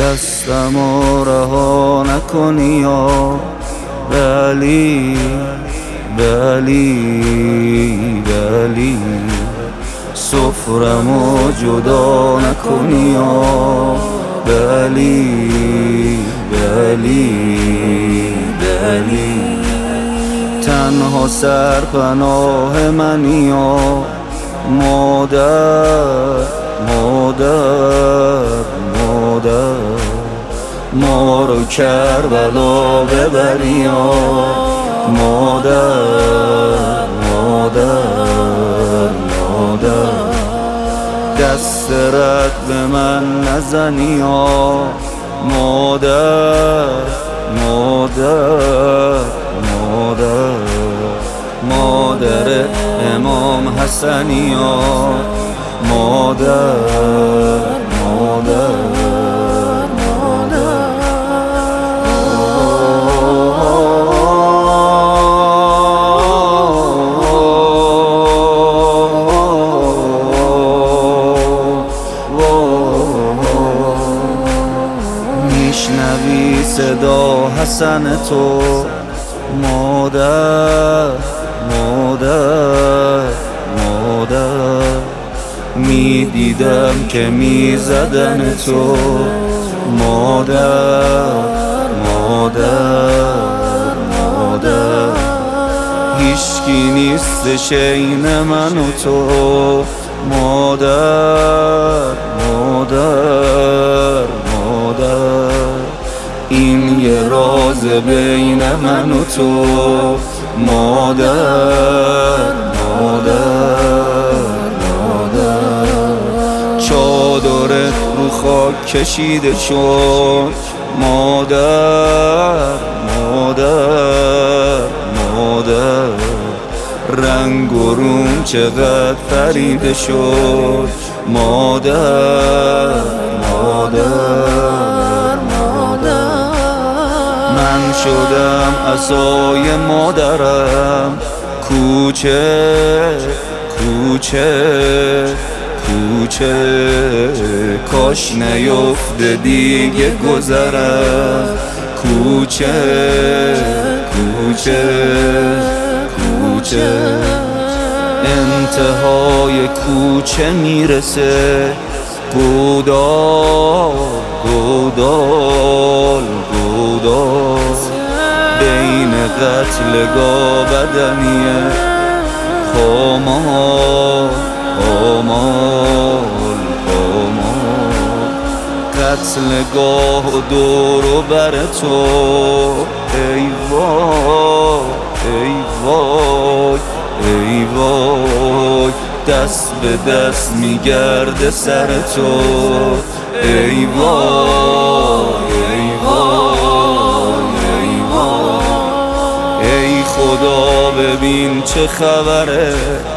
دستمو رها نکنی یا ولی سفرمو جدا نکنی یا تنها سرپناه منی یا مادر ما رو کربلا ببری یا مادر دست رد به من نزنی یا مادر امام حسنی یا مادر میشنوی صدا حسن تو مادر میدیدم که میزدن تو مادر هیچکی نیستش این من و تو مادر این یه راز بین من و تو مادر چادرت رو خاک کشیده شد مادر رنگ و روم چقدر پریده شد مادر من شدم عصای مادرم کوچه کاش نیفته دیگه گذرم کوچه انتهای کوچه میرسه گودال بین قتلگاه بدنیه خامال قتلگاه و دور و بر تو ای وای دست به دست میگرده سر تو ای خدا ببین چه خبره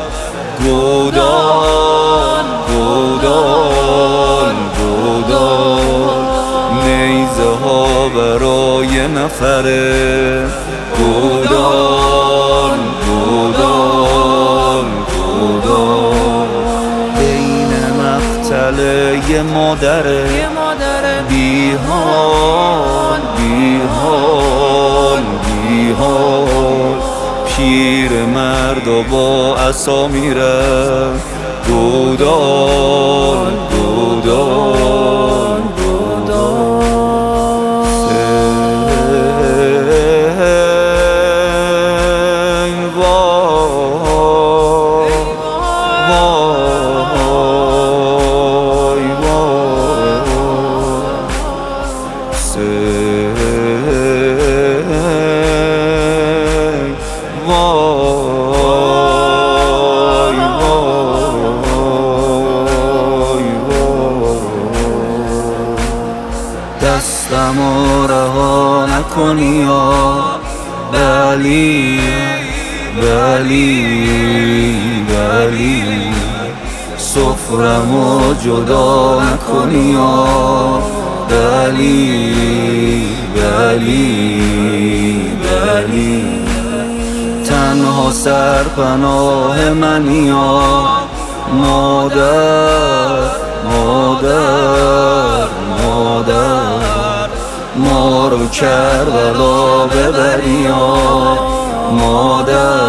گودال نیزه ها برای نفره گودال بین مقتل یه مادره بیحال پیر مرد و با عصا میره گودال دستمو رها نکنی یا ولی سفرمو جدا نکنی یا ولی تنها سرپناه منی یا مادر رو کربلا ببری مادر